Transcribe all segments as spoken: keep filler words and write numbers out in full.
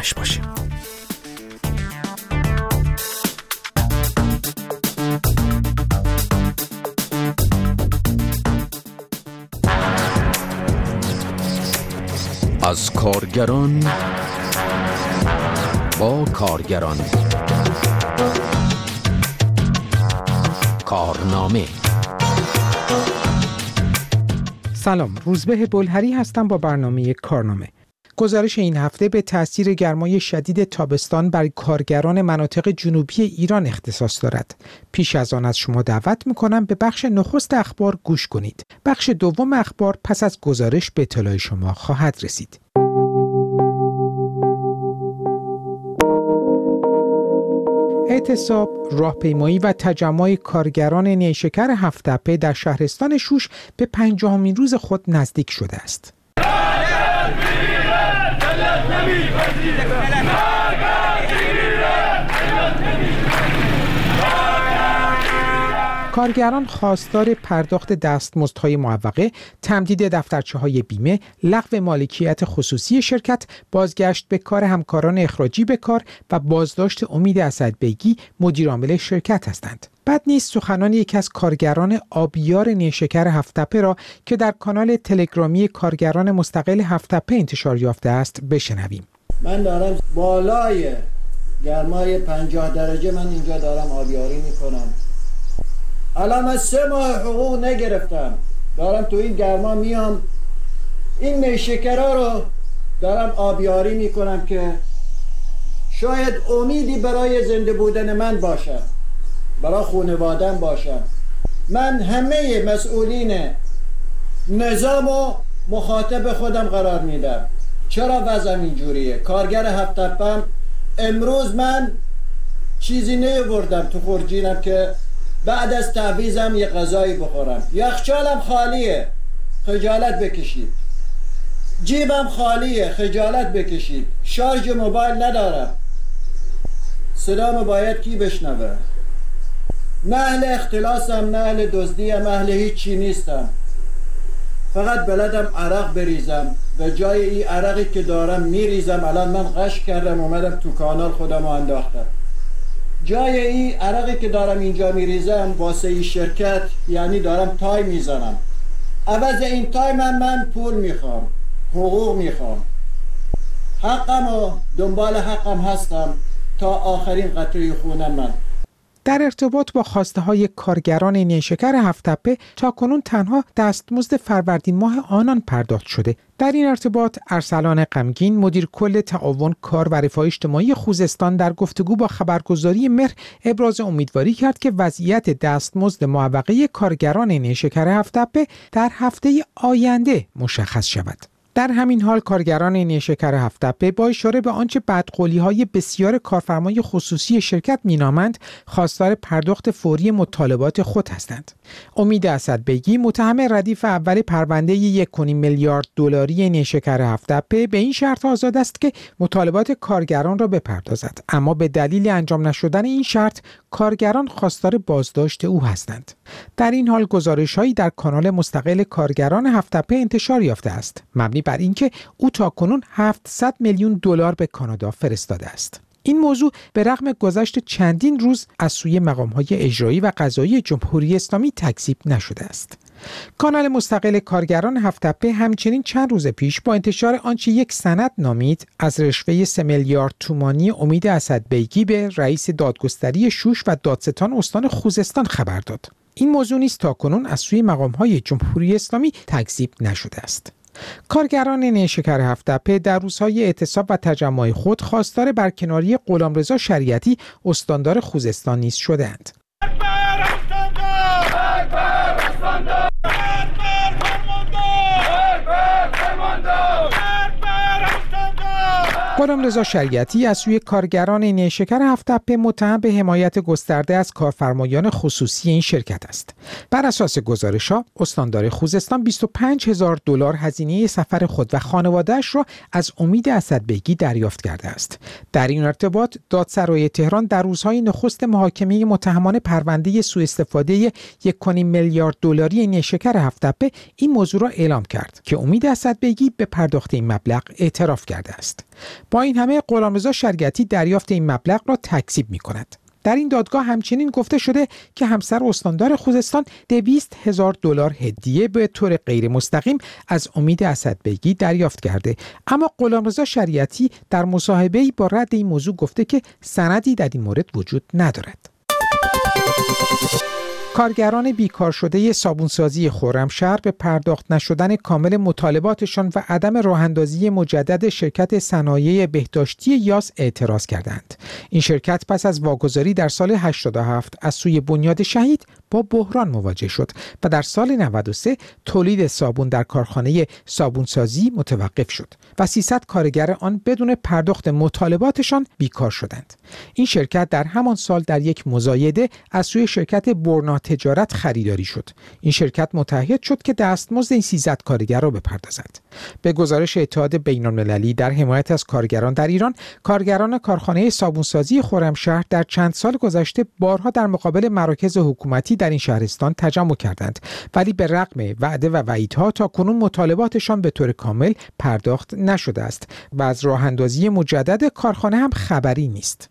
سلامش باشه. از کارگران با کارگران، کارنامه. سلام، روزبه بلهری هستم با برنامه کارنامه. گزارش این هفته به تأثیر گرمای شدید تابستان بر کارگران مناطق جنوبی ایران اختصاص دارد. پیش از آن از شما دعوت میکنم به بخش نخست اخبار گوش کنید. بخش دوم اخبار پس از گزارش به اطلاع شما خواهد رسید. اعتصاب، راهپیمایی و تجمع کارگران نیشکر هفت‌تپه در شهرستان شوش به پنجاهمین روز خود نزدیک شده است. کارگران خواستار پرداخت دستمزدهای معوقه، تمدید دفترچه‌های بیمه، لغو مالکیت خصوصی شرکت، بازگشت به کار همکاران اخراجی به کار و بازداشت امید اسدبیگی مدیرعامل شرکت هستند. بعد نیست سخنان یکی از کارگران آبیار نیشکر هفت‌تپه را که در کانال تلگرامی کارگران مستقل هفت‌تپه انتشار یافته است بشنویم. من دارم بالای گرمای پنجاه درجه من اینجا دارم آبیاری میکنم. الان من سه ماه حقوق نگرفتم، دارم تو این گرما میام این نیشکرها رو دارم آبیاری میکنم که شاید امیدی برای زنده بودن من باشه، برای خانواده‌ام باشه. من همه مسئولین نظام و مخاطب خودم قرار میدم. چرا وضعم اینجوریه؟ کارگر هفت‌تپه‌ام امروز من چیزی نیاوردم تو خورجینم که بعد از تعویضم یه غذایی بخورم. یخچالم خالیه، خجالت بکشید. جیبم خالیه، خجالت بکشید. شارژ موبایل ندارم، صدامو باید کی بشنوه؟ نه اهل اختلاسم، نه اهل دزدیم، اهل هیچی نیستم. فقط بلدم عرق بریزم و جای این عرقی که دارم میریزم الان من غش کردم اومدم تو کانال خودم انداختم. جای این عرقی که دارم اینجا میریزم واسه این شرکت یعنی دارم تای میزنم. عوض این تای من من پول میخوام، حقوق میخوام. حقم و دنبال حقم هستم تا آخرین قطره خونم من. در ارتباط با خواسته های کارگران نیشکر هفت‌تپه تاکنون تنها دستمزد فروردین ماه آنان پرداخت شده. در این ارتباط ارسلان غمگین مدیر کل تعاون کار و رفاه اجتماعی خوزستان در گفتگو با خبرگزاری مهر ابراز امیدواری کرد که وضعیت دستمزد معوقه کارگران نیشکر هفت‌تپه در هفته آینده مشخص شود. در همین حال کارگران نیشکر هفت‌تپه با اشاره به آنچه بدقولی‌های بسیار کارفرمای خصوصی شرکت مینامند خواستار پرداخت فوری مطالبات خود هستند. امید اسدبیگی متهم ردیف اول پرونده یک و نیم میلیارد دلاری نیشکر هفت‌تپه به این شرط آزاد است که مطالبات کارگران را بپردازد، اما به دلیل انجام نشدن این شرط کارگران خواستار بازداشت او هستند. در این حال گزارش‌هایی در کانال مستقل کارگران هفت‌تپه انتشار یافته است مبنی بر اینکه او تاکنون هفتصد میلیون دلار به کانادا فرستاده است. این موضوع به رغم گذشت چندین روز از سوی مقام‌های اجرایی و قضایی جمهوری اسلامی تکذیب نشده است. کانال مستقل کارگران هفت‌تپه همچنین چند روز پیش با انتشار آنچه یک سند نامید از رشوه سه میلیارد تومانی امید اسدبیگی به رئیس دادگستری شوش و دادستان استان خوزستان خبر داد. این موضوع نیز تاکنون از سوی مقام‌های جمهوری اسلامی تکذیب نشده است. کارگران نیشکر هفت‌تپه در روزهای اعتصاب و تجمع خود خواستار برکناری غلامرضا شریعتی استاندار خوزستان نیز شدند. غلامرضا شریعتی از سوی کارگران نیشکر هفت‌تپه متهم به حمایت گسترده از کارفرمایان خصوصی این شرکت است. بر اساس گزارش‌ها استاندار خوزستان بیست و پنج هزار دلار هزینه سفر خود و خانواده‌اش را از امید اسدبیگی دریافت کرده است. در این ارتباط دادسرای تهران در روزهای نخست محاکمه متهمان پرونده سوء استفاده یک و نیم میلیارد دلاری نیشکر هفت‌تپه این موضوع را اعلام کرد که امید اسدبیگی به پرداخت این مبلغ اعتراف کرده است. با این همه غلامرضا شریعتی دریافت این مبلغ را تکذیب می‌کند. در این دادگاه همچنین گفته شده که همسر استاندار خوزستان دویست هزار دلار هدیه به طور غیر مستقیم از امید اسدبگی دریافت کرده، اما غلامرضا شریعتی در مصاحبه‌ای با رد این موضوع گفته که سندی در این مورد وجود ندارد. کارگران بیکار شده صابونسازی خرمشهر به پرداخت نشدن کامل مطالباتشان و عدم راه‌اندازی مجدد شرکت صنایع بهداشتی یاس اعتراض کردند. این شرکت پس از واگذاری در سال هشتاد و هفت از سوی بنیاد شهید با بحران مواجه شد و در سال نود و سه تولید صابون در کارخانه صابونسازی متوقف شد و سیصد کارگر آن بدون پرداخت مطالباتشان بیکار شدند. این شرکت در همان سال در یک مزایده از سوی شرکت برنا تجارت خریداری شد. این شرکت متعهد شد که دستمزد این سیصد کارگر را بپردازد. به گزارش اتحاد بین‌المللی در حمایت از کارگران در ایران، کارگران کارخانه صابونسازی خرمشهر در چند سال گذشته بارها در مقابل مراکز حکومتی در این شهرستان تجمع کردند، ولی به رغم وعده و وعیدها تا کنون مطالباتشان به طور کامل پرداخت نشده است و از راه اندازی مجدد کارخانه هم خبری نیست.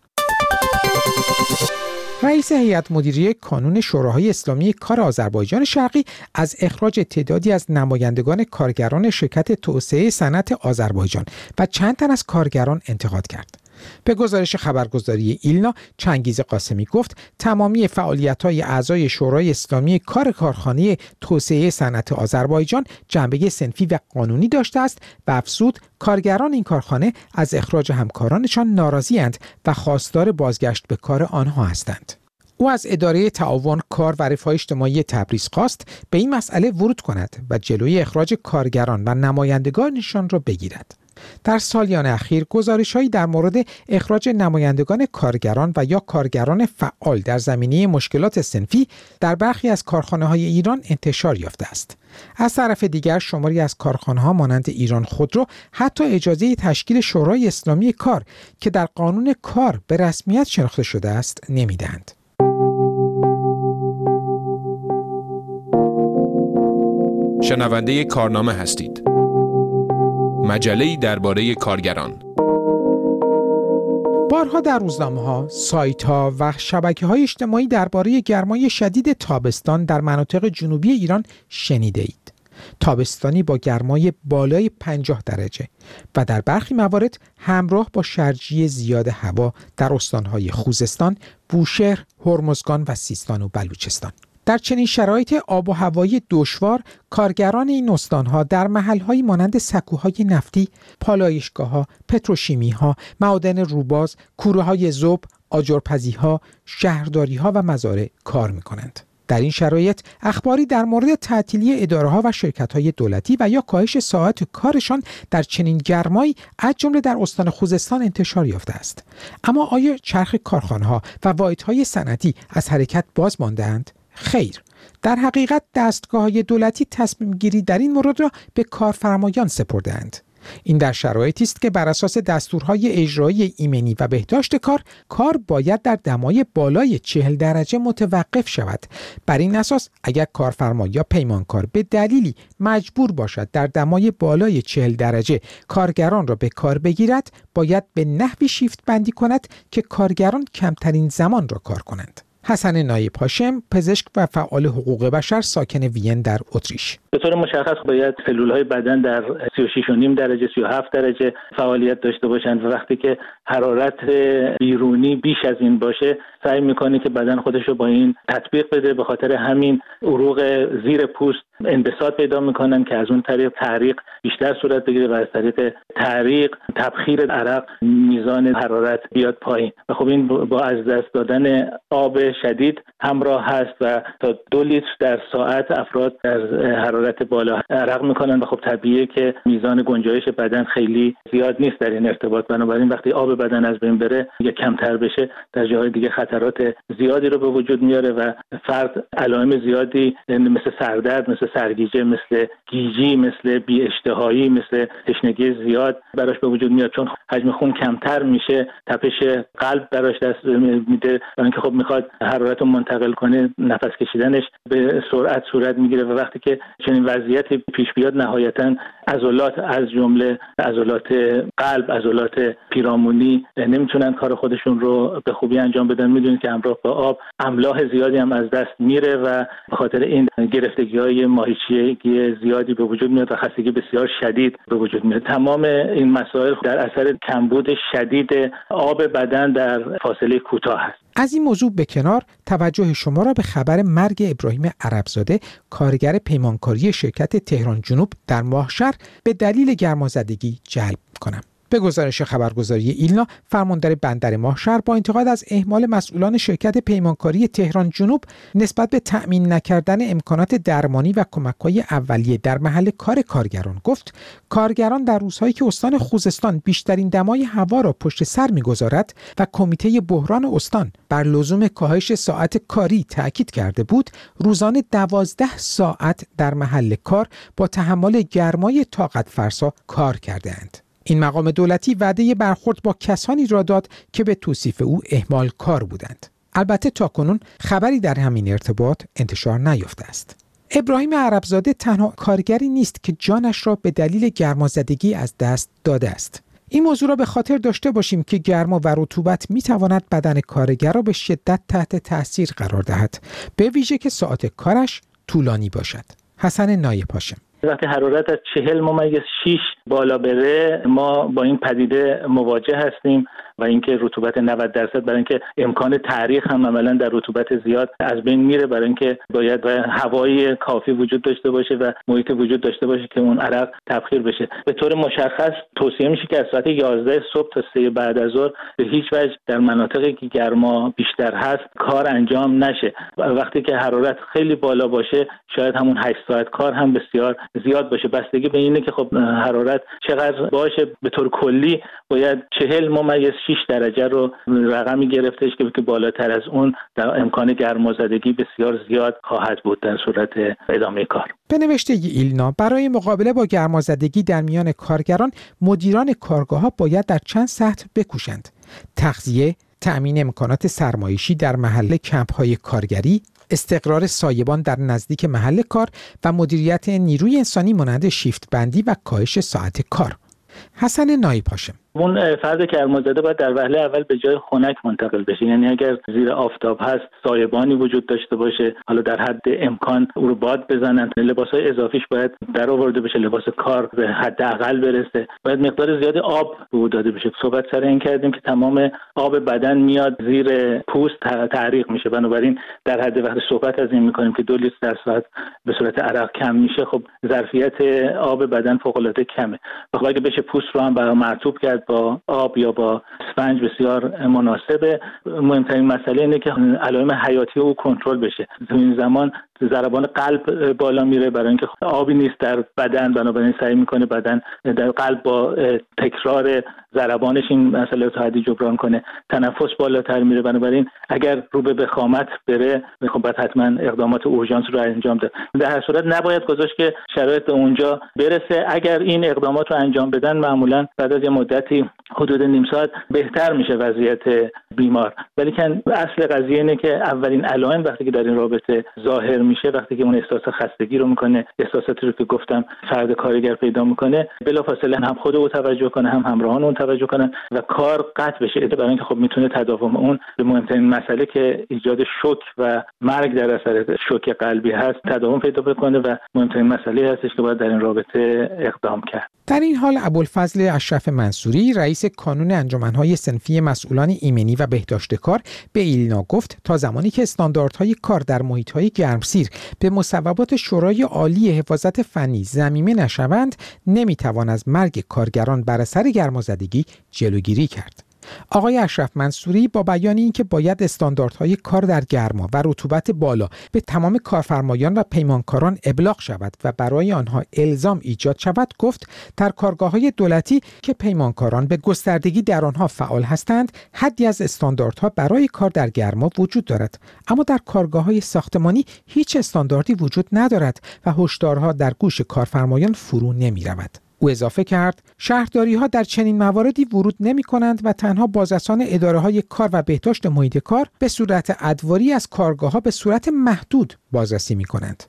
رئیس هیئت مدیره کانون شوراهای اسلامی کار آذربایجان شرقی از اخراج تعدادی از نمایندگان کارگران شرکت توسعه صنعت آذربایجان و چند تن از کارگران انتقاد کرد. به گزارش خبرگزاری ایلنا، چنگیز قاسمی گفت تمامی فعالیت‌های اعضای شورای اسلامی کار کارخانه توسعه صنعت آذربایجان جنبه صنفی و قانونی داشته است و افزود کارگران این کارخانه از اخراج همکارانشان ناراضی‌اند و خواستار بازگشت به کار آنها هستند. او از اداره تعاون کار و رفاه اجتماعی تبریز خواست به این مسئله ورود کند و جلوی اخراج کارگران و نمایندگانشان را بگیرد. در سالیان اخیر گزارش‌هایی در مورد اخراج نمایندگان کارگران و یا کارگران فعال در زمینه مشکلات صنفی در برخی از کارخانه‌های ایران انتشار یافته است. از طرف دیگر شماری از کارخانه‌ها مانند ایران خودرو حتی اجازه تشکیل شورای اسلامی کار که در قانون کار به رسمیت شناخته شده است نمی‌دهند. شنونده کارنامه هستید. مجله‌ای درباره کارگران. بارها در روزنامه‌ها، سایت‌ها و شبکه‌های اجتماعی درباره گرمای شدید تابستان در مناطق جنوبی ایران شنیده‌اید. تابستانی با گرمای بالای پنجاه درجه و در برخی موارد همراه با شرجی زیاد هوا در استان‌های خوزستان، بوشهر، هرمزگان و سیستان و بلوچستان. در چنین شرایط آب و هوایی دشوار، کارگران این استان‌ها در محل‌هایی مانند سکوهای نفتی، پالایشگاه‌ها، پتروشیمی‌ها، معادن روباز، کوره‌های ذوب، آجرپزی‌ها، شهرداری‌ها و مزارع کار می‌کنند. در این شرایط اخباری در مورد تعطیلی اداره‌ها و شرکت‌های دولتی و یا کاهش ساعات کارشان در چنین گرمایی از جمله در استان خوزستان انتشار یافته است. اما آیا چرخ کارخانه‌ها و واحدهای صنعتی از حرکت باز مانده‌اند؟ خیر، در حقیقت دستگاه‌های دولتی تصمیم گیری در این مورد را به کارفرمایان سپرده‌اند. این در شرایطی است که بر اساس دستورهای اجرایی ایمنی و بهداشت کار، کار باید در دمای بالای چهل درجه متوقف شود. بر این اساس اگر کارفرما یا پیمانکار به دلیلی مجبور باشد در دمای بالای چهل درجه کارگران را به کار بگیرد، باید به نحوی شیفت بندی کند که کارگران کمترین زمان را کار کنند. حسن نایب هاشم، پزشک و فعال حقوق بشر ساکن وین در اتریش: به طور مشخص باید سلول‌های بدن در سی و شش و نیم درجه سی و هفت درجه فعالیت داشته باشند و وقتی که حرارت بیرونی بیش از این باشه سعی می‌کنه که بدن خودش رو با این تطبیق بده. به خاطر همین عروق زیر پوست انبساط پیدا می‌کنن که از اون طریق تحریق بیشتر صورت بگیره و از طریق تحریق تبخیر عرق میزان حرارت بیاد پایین و خب این با از دست دادن آب شدید همراه هست و تا دو لیتر در ساعت افراد در حرارت بالا عرق میکنن و خب طبیعیه که میزان گنجایش بدن خیلی زیاد نیست در این ارتباط. بنابراین وقتی آب بدن از بین بره یا کمتر بشه در جاهای دیگه خطرات زیادی رو به وجود میاره و فرد علائم زیادی مثل سردرد، مثل سرگیجه، مثل گیجی، مثل بی اشتهایی، مثل تشنگی زیاد براش به وجود میاد، چون حجم خون کمتر میشه، تپش قلب براش دست میده، برای اینکه خب میخواد حرارت رو منتقل کنه، نفس کشیدنش به سرعت صورت میگیره و وقتی که چنین وضعیتی پیش بیاد نهایتا عضلات از جمله عضلات قلب، عضلات پیرامونی نمیتونن کار خودشون رو به خوبی انجام بدن. میدونید که همراه با آب املاح زیادی هم از دست میره و به خاطر این گرفتگی‌های ماهیچگی زیادی به وجود میاد و خستگی بسیار شدید به وجود میاد. تمام این مسائل در اثر کمبود شدید آب بدن در فاصله کوتاه است. از این موضوع به کنار، توجه شما را به خبر مرگ ابراهیم عربزاده، کارگر پیمانکاری شرکت تهران جنوب در ماهشهر به دلیل گرمازدگی جلب کنم. به گزارش خبرگزاری ایلنا، فرماندار بندر ماهشهر با انتقاد از اهمال مسئولان شرکت پیمانکاری تهران جنوب نسبت به تأمین نکردن امکانات درمانی و کمک‌های اولیه در محل کار کارگران گفت کارگران در روزهایی که استان خوزستان بیشترین دمای هوا را پشت سر می‌گذارد و کمیته بحران استان بر لزوم کاهش ساعت کاری تاکید کرده بود، روزانه دوازده ساعت در محل کار با تحمل گرمای طاقت فرسا کار کرده‌اند. این مقام دولتی وعده برخورد با کسانی را داد که به توصیف او اهمال کار بودند. البته تاکنون خبری در همین ارتباط انتشار نیافته است. ابراهیم عربزاده تنها کارگری نیست که جانش را به دلیل گرمازدگی از دست داده است. این موضوع را به خاطر داشته باشیم که گرما و رطوبت می‌تواند بدن کارگر را به شدت تحت تاثیر قرار دهد، به ویژه که ساعت کارش طولانی باشد. حسن نایب هاشم. وقتی حرارت از چهل ممیز شش بالا بره ما با این پدیده مواجه هستیم و اینکه رطوبت نود درصد، برای اینکه امکان تعریق هم عملا در رطوبت زیاد از بین میره، برای اینکه باید هوای کافی وجود داشته باشه و محیط وجود داشته باشه که اون عرق تبخیر بشه. به طور مشخص توصیه میشه که از ساعت یازده صبح تا سه بعد از ظهر به هیچ وجه در مناطقی که گرما بیشتر هست کار انجام نشه. وقتی که حرارت خیلی بالا باشه شاید همون هشت ساعت کار هم بسیار زیاد باشه. بستگی به اینه که خب حرارت چقدر باشه. به طور کلی باید چهل ممیز شش درجه رو رقمی گرفتش که بالاتر از اون در امکان گرمازدگی بسیار زیاد خواهد بود در صورت ادامه کار. به نوشته ایلنا، برای مقابله با گرمازدگی در میان کارگران، مدیران کارگاه‌ها باید در چند سطح بکوشند: تغذیه، تأمین امکانات سرمایشی در محل کمپ‌های کارگری، استقرار سایبان در نزدیک محل کار و مدیریت نیروی انسانی مانند شیفت بندی و کاهش ساعت کار. حسن نایب هاشم. اون فرد گرمازده باید در وهله اول به جای خنک منتقل بشه، یعنی اگر زیر آفتاب هست سایبانی وجود داشته باشه، حالا در حد امکان او رو باد بزنن، لباسای اضافیش باید در آورده بشه، لباس کار به حداقل برسه، باید مقدار زیادی آب به او داده بشه. صحبت سر این کردیم که تمام آب بدن میاد زیر پوست تعریق میشه، بنابراین در حد وقتی صحبت از این میکنیم که دو لیتر در ساعت به صورت عرق کم میشه، خب ظرفیت آب بدن فوق العاده کمه. خب اگه بشه پوست رو هم برام مرطوب کرد با آب یا با اسفنج بسیار مناسبه. مهمترین مسئله اینه که علائم حیاتی او کنترل بشه. تو این زمان ضربان قلب بالا میره، برای اینکه آبی نیست در بدن، بنابراین سعی میکنه بدن در قلب با تکرار ضربانش این مسئله رو تا حدی جبران کنه. تنفس بالاتر میره، بنابراین اگر رو به وخامت بره خب باید حتما اقدامات اورژانس رو انجام ده. در هر صورت نباید گذاشت که شرایط به اونجا برسه. اگر این اقدامات رو انجام بدن معمولا بعد از یه مدتی حدود نیم ساعت بهتر میشه وضعیت بیمار. ولی که اصل قضیه اینه که اولین علائم وقتی که در این رابطه ظاهر میشه، وقتی که اون احساس خستگی رو میکنه، احساساتی رو که گفتم فرد کارگر پیدا میکنه، بلافاصله هم خود او توجه کنه هم همراهان اون توجه کنن و کار قطع بشه، برای اینکه خب میتونه تداوم اون به مهمترین مسئله که ایجاد شوک و مرگ در اثر شوک قلبی هست تداوم پیدا بکنه و مهمترین مسئله هستش که باید در این رابطه اقدام کرد. در این حال ابوالفضل اشرف منصوری، رئیس کانون انجمن‌های صنفی مسئولان ایمنی و بهداشت کار، به ایلنا گفت تا زمانی که استانداردهای کار در محیط‌های گرمسیر به مصوبات شورای عالی حفاظت فنی ضمیمه نشوند، نمیتوان از مرگ کارگران بر اثر گرمازدگی جلوگیری کرد. آقای اشرف منصوری با بیان اینکه باید استانداردهای کار در گرما و رطوبت بالا به تمام کارفرمایان و پیمانکاران ابلاغ شود و برای آنها الزام ایجاد شود، گفت در کارگاه‌های دولتی که پیمانکاران به گستردگی در آنها فعال هستند، حدی از استانداردها برای کار در گرما وجود دارد، اما در کارگاه‌های ساختمانی هیچ استانداردی وجود ندارد و هشدارها در گوش کارفرمایان فرو نمی‌رود. او اضافه کرد شهرداری‌ها در چنین مواردی ورود نمی‌کنند و تنها بازرسان اداره‌های کار و بهداشت محیط کار به صورت ادواری از کارگاه‌ها به صورت محدود بازرسی می‌کنند.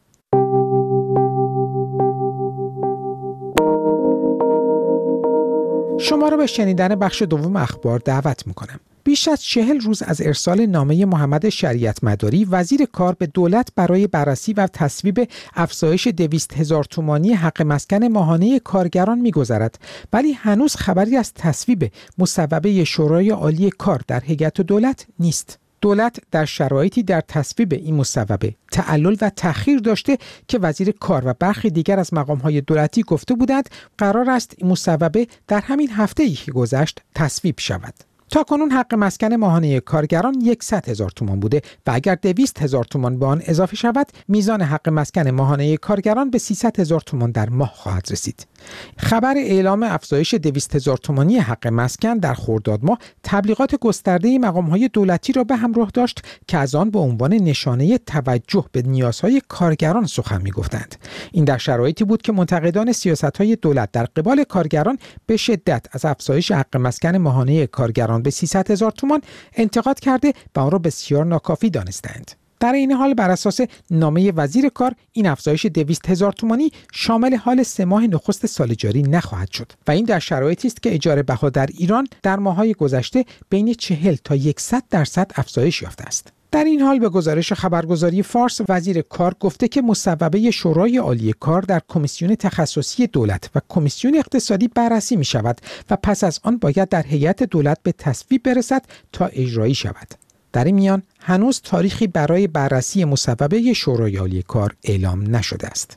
شما را به شنیدن بخش دوم اخبار دعوت می‌کنم. بیش از چهل روز از ارسال نامه محمد شریعت مداری وزیر کار به دولت برای بررسی و تصویب افزایش دویست هزار تومانی حق مسکن ماهانه کارگران می‌گذرد، ولی هنوز خبری از تصویب مصوبه شورای عالی کار در هیئت دولت نیست. دولت در شرایطی در تصویب این مصوبه تعلل و تأخیر داشته که وزیر کار و برخی دیگر از مقام‌های دولتی گفته بودند قرار است این مصوبه در همین هفته‌ای که گذشت تصویب شود. تا کنون حق مسکن ماهانه کارگران صد هزار تومان بوده و اگر دویست هزار تومان به آن اضافه شود، میزان حق مسکن ماهانه کارگران به سیصد هزار تومان در ماه خواهد رسید. خبر اعلام افزایش دویست هزار تومانی حق مسکن در خرداد ماه تبلیغات گسترده مقام‌های دولتی را به همراه داشت که از آن به عنوان نشانه توجه به نیازهای کارگران سخن می‌گفتند. این در شرایطی بود که منتقدان سیاست‌های دولت در قبال کارگران به شدت از افزایش حق مسکن ماهانه کارگران به سیصد هزار تومان انتقاد کرده و آن را بسیار ناکافی دانستند. در این حال بر اساس نامه وزیر کار این افزایش دویست هزار تومانی شامل حال سه ماه نخست سال جاری نخواهد شد و این در شرایطی است که اجاره بها در ایران در ماه‌های گذشته بین چهل تا صد درصد افزایش یافته است. در این حال به گزارش خبرگزاری فارس، وزیر کار گفته که مصوبه شورای عالی کار در کمیسیون تخصصی دولت و کمیسیون اقتصادی بررسی می شود و پس از آن باید در هیئت دولت به تصویب برسد تا اجرایی شود. در این میان هنوز تاریخی برای بررسی مصوبه شورای عالی کار اعلام نشده است.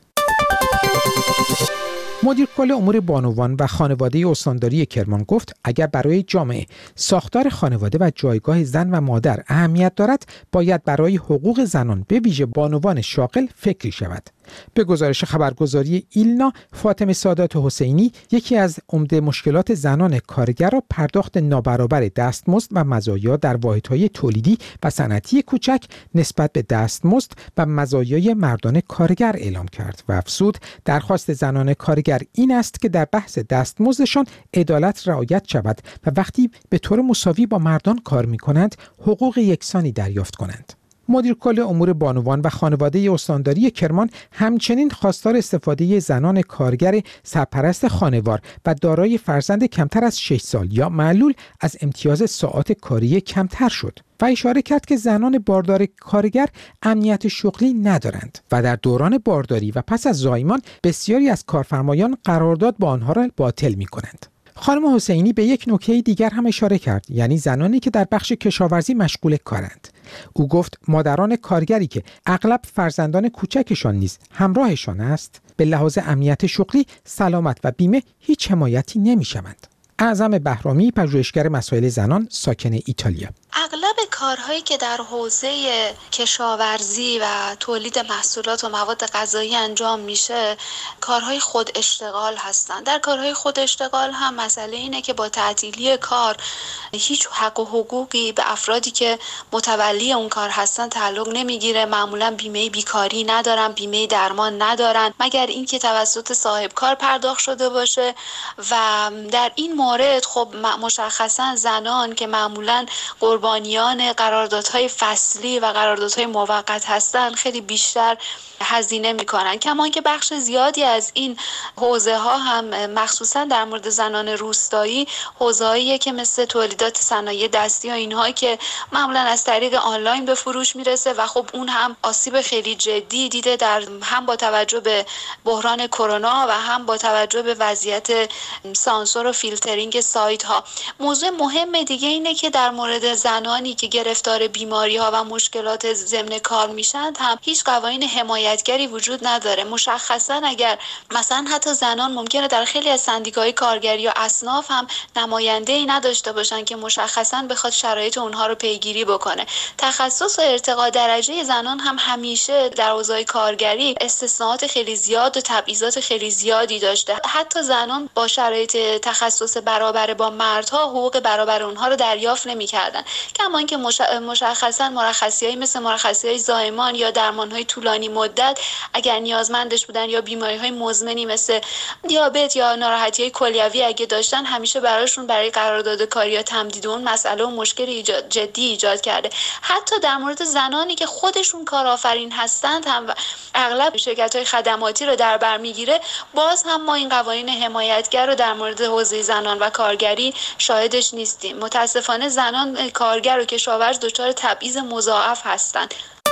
مدیر کل امور بانوان و خانواده استانداری کرمان گفت اگر برای جامعه ساختار خانواده و جایگاه زن و مادر اهمیت دارد، باید برای حقوق زنان به ویژه بانوان شاغل فکری شود. به گزارش خبرگزاری ایلنا، فاطمه سادات حسینی یکی از عمده مشکلات زنان کارگر را پرداخت نابرابر دستمزد و مزایا در واحدهای تولیدی و صنعتی کوچک نسبت به دستمزد و مزایای مردان کارگر اعلام کرد و افزود درخواست زنان کارگر این است که در بحث دستمزدشان عدالت رعایت شود و وقتی به طور مساوی با مردان کار می‌کنند حقوق یکسانی دریافت کنند. مدیر کل امور بانوان و خانواده استانداری کرمان همچنین خواستار استفاده زنان کارگر سرپرست خانوار و دارای فرزند کمتر از شش سال یا معلول از امتیاز ساعات کاری کمتر شد و اشاره کرد که زنان باردار کارگر امنیت شغلی ندارند و در دوران بارداری و پس از زایمان بسیاری از کارفرمایان قرارداد با آنها را باطل می‌کنند. خانم حسینی به یک نکته دیگر هم اشاره کرد، یعنی زنانی که در بخش کشاورزی مشغول کارند. او گفت مادران کارگری که اغلب فرزندان کوچکشان نیز همراهشان است، به لحاظ امنیت شغلی، سلامت و بیمه هیچ حمایتی نمی‌شوند. اعظم بهرامی، پژوهشگر مسائل زنان، ساکن ایتالیا: اغلب کارهایی که در حوزه کشاورزی و تولید محصولات و مواد غذایی انجام میشه کارهای خود اشتغال هستن. در کارهای خود اشتغال هم مسئله اینه که با تعطیلی کار هیچ حق و حقوقی به افرادی که متولی اون کار هستن تعلق نمیگیره. معمولا بیمه بیکاری ندارن، بیمه درمان ندارن، مگر اینکه توسط صاحب کار پرداخت شده باشه. و در این مورد خب مشخصا زنان که معمولا قربانیان قراردادهای فصلی و قراردادهای موقت هستن خیلی بیشتر هزینه میکنن. کمان که بخش زیادی از این حوزه ها هم مخصوصا در مورد زنان روستایی حوزه‌ایه که مثل تولیدات صنایع دستی و اینها که معمولا از طریق آنلاین به فروش میرسه و خب اون هم آسیب خیلی جدی دیده، در هم با توجه به بحران کرونا و هم با توجه به وضعیت سانسور و فیلترینگ سایت ها. موضوع مهم دیگه اینه که در مورد زنانی که گرفتار بیماری ها و مشکلات ضمن کار میشن هم هیچ قوانین حمایتگری وجود نداره. مشخصا اگر مثلا حتی زنان ممکنه در خیلی از سندیکاهای کارگری یا اصناف هم نماینده‌ای نداشته باشن که مشخصا بخواد شرایط اونها رو پیگیری بکنه. تخصص و ارتقا درجه زنان هم همیشه در حوزه کارگری استثناءات خیلی زیاد و تبعیضات خیلی زیادی داشته. حتی زنان با شرایط تخصص برابر با مردها حقوق برابر اونها رو دریافت نمی‌کردن. کما اینکه مشخصا مرخصی‌هایی مثل مرخصی‌های زایمان یا درمان‌های طولانی مدت اگر نیازمندش بودن یا بیماری‌های مزمنی مثل دیابت یا ناراحتی‌های کلیوی اگه داشتن همیشه براشون برای قرارداد کاری یا تمدید اون مسئله و مشکل ایجاد جدی ایجاد کرده. حتی در مورد زنانی که خودشون کارآفرین هستند هم اغلب شرکت‌های خدماتی رو در بر میگیره، باز هم ما این قوانین حمایتگر رو در مورد حوزه زنان و کارگری شاهدش نیستیم. متاسفانه زنان کارگر و کشاورز دچار تبعیض مضاعف هستند.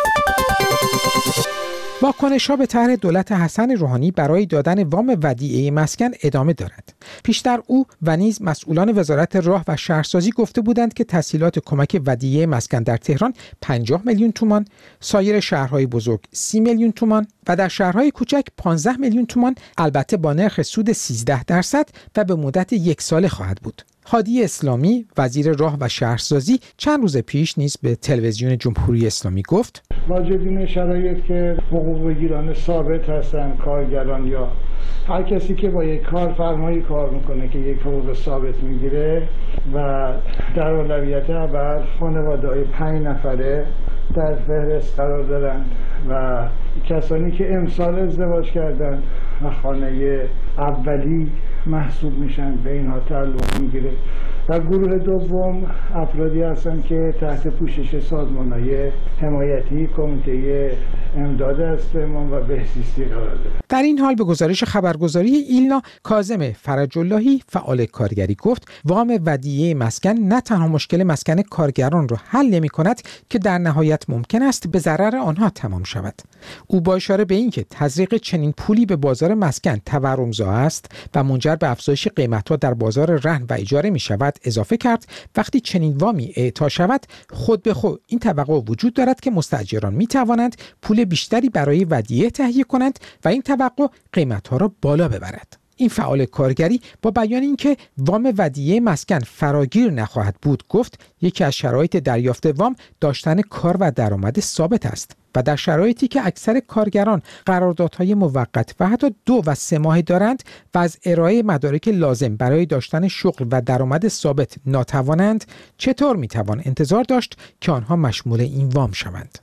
واکنش‌ها به طرح دولت حسن روحانی برای دادن وام ودیعه مسکن ادامه دارد. پیشتر او و نیز مسئولان وزارت راه و شهرسازی گفته بودند که تسهیلات کمک ودیعه مسکن در تهران پنجاه میلیون تومان، سایر شهرهای بزرگ سی میلیون تومان و در شهرهای کوچک پانزده میلیون تومان، البته با نرخ سود سیزده درصد و به مدت یک ساله خواهد بود. هادی اسلامی وزیر راه و شهرسازی چند روز پیش نیز به تلویزیون جمهوری اسلامی گفت واجد این شرایط که حقوق بگیران ثابت هستن، کارگران یا هر کسی که با یک کارفرمایی کار میکنه که یک حقوق ثابت میگیره و در اولویت اول خانواده‌های پنج نفره در فهرست قرار دارن و کسانی که امسال ازدواج کردن و خانه اولی محسوب میشن به اینها تعلق میگیره. و گروه دوم افرادی هستن که تحت پوشش سازمان‌های حمایتی کمیته امداد استعمار و بهزیستی قرار دارند. در این حال به گزارش خبرگزاری ایلنا، کاظم فرج اللهی فعال کارگری گفت وام ودیعه مسکن نه تنها مشکل مسکن کارگران را حل نمی‌کند که در نهایت ممکن است به ضرر آنها تمام شود. او با اشاره به اینکه تزریق چنین پولی به بازار مسکن تورم‌زا است و منجر به افزایش قیمت‌ها در بازار رهن و اجاره می‌شود اضافه کرد وقتی چنین وامی اعطا شود خود به خود این توقع وجود دارد که مستاجران می‌توانند پول بیشتری برای ودیعه تهیه کنند و این توقع قیمت‌ها را بالا ببرد. این فعال کارگری با بیان اینکه وام ودیعه مسکن فراگیر نخواهد بود گفت یکی از شرایط دریافت وام داشتن کار و درآمد ثابت است و در شرایطی که اکثر کارگران قراردادهای موقت و حتی دو و سه ماهه دارند و از ارائه مدارک لازم برای داشتن شغل و درآمد ثابت ناتوانند، چطور میتوان انتظار داشت که آنها مشمول این وام شوند؟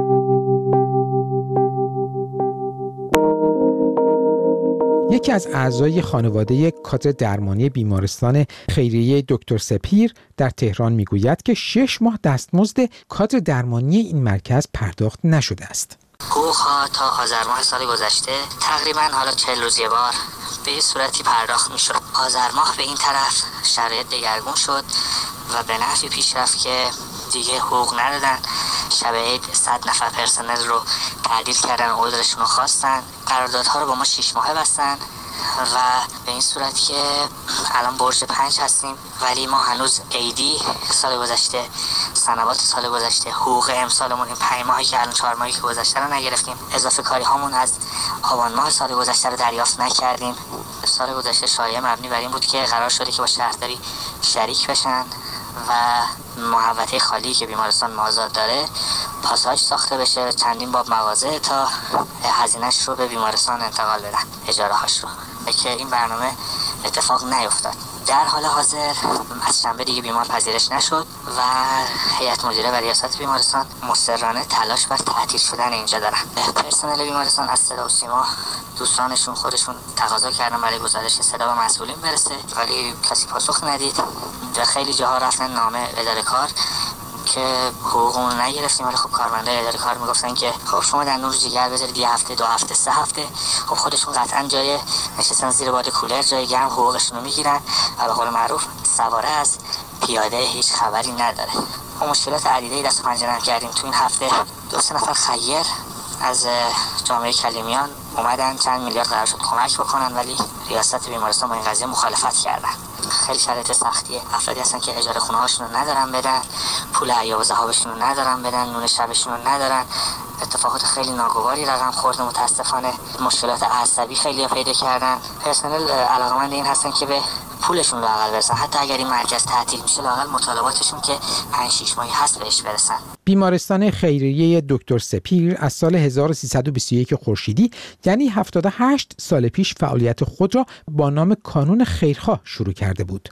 یکی از اعضای خانواده کادر درمانی بیمارستان خیریه دکتر سپیر در تهران میگوید که شش ماه دستمزد کادر درمانی این مرکز پرداخت نشده است. حقوق‌ها تا آذر ماه سال گذشته تقریباً حالا چهل روز یه بار به یه صورتی پرداخت میشد. آذر ماه به این طرف شرایط دگرگون شد و به نحوی پیش رفت که دیگه حقوق ندادن. شب عید صد نفر پرسنل رو تعدیل کردن، عذرشون رو خواستن، قراردادها رو با ما شش ماهه بستن و به این صورت که الان برج پنج هستیم ولی ما هنوز عیدی سال گذشته، سنوات سال گذشته، حقوق امسالمون این پنج ماهی که الان چهار ماهی که گذشته رو نگرفتیم، اضافه کاری هامون از آبان ماه سال گذشته رو دریافت نکردیم. سال گذشته شایعه مبنی بر این بود که قرار شده که با شهرداری شریک بشن و محوطه خالی که بیمارستان مازاد داره پاساژ ساخته بشه، چندین باب مغازه تا هزینه‌اش رو به بیمارستان انتقال بدن، اجاره هاش رو، که این برنامه اتفاق نیفتاد. در حال حاضر از شنبه دیگه بیمار پذیرش نشد و هیئت مدیره و ریاست بیمارستان مصرانه تلاش بر تعطیل شدن اینجا دارن. پرسنل بیمارستان از صدا و سیما دوستانشون خودشون تقاضا کردن برای گزارش صدا به مسئولین برسه ولی کسی پاسخ ندید. خیلی جاها رفتن نامه اداره کار که حقوقمون نگرفتیم ولی خب کارمندای اداره کار میگفتن که خب شما در نور جگر بذارید یه هفته دو هفته سه هفته، خب خودشون قطعا جای نشستن زیر باد کولر جای گرم حقوقشون رو میگیرن و به قول معروف سواره از پیاده هیچ خبری نداره. ما مشکلات عدیده‌ای دست و پنجه نرم کردیم. تو این هفته دو سه نفر خیر از جامعه کلیمیان اومدن چند میلیارد قرار شد کمک بکنن ولی ریاست بیمارستان با این قضیه مخالفت کردن. خیلی شرایط سختیه. افرادی هستن که اجاره خونه هاشون رو ندارن بدن، پول عیاب و ذهابشون رو ندارن بدن، نون شبشون رو ندارن. اتفاقات خیلی ناگواری رقم خورده. متاسفانه مشکلات عصبی خیلی پیدا کردن. پرسنل علاقه‌مند این هستن که به پولشون رو لااقل برسن، حتی اگر این مرکز تعطیل میشه لااقل مطالباتشون که پنج شش ماهی هست بهش برسن. بیمارستان خیریه دکتر سپیر از سال هزار و سیصد و بیست و یک خورشیدی یعنی هفتاد و هشت سال پیش فعالیت خود را با نام کانون خیرخواه شروع کرده بود.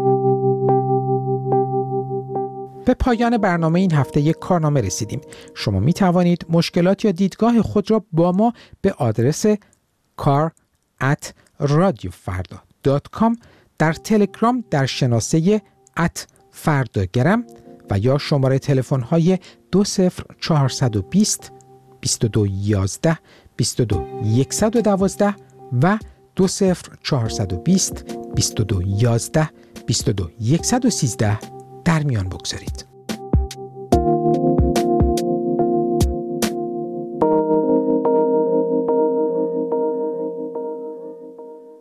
به پایان برنامه این هفته یک کارنامه رسیدیم. شما می توانید مشکلات یا دیدگاه خود را با ما به آدرس کار ات رادیو فردا دات کام در تلگرام در شناسه ات فرداگرم و یا شماره تلفن های دو صفر چهارصد و بیست بیست و دو یازده بیست و دو صد و دوازده و دو صفر چهارصد و بیست بیست و دو یازده بیست و دو صد و سیزده در میان بگذارید.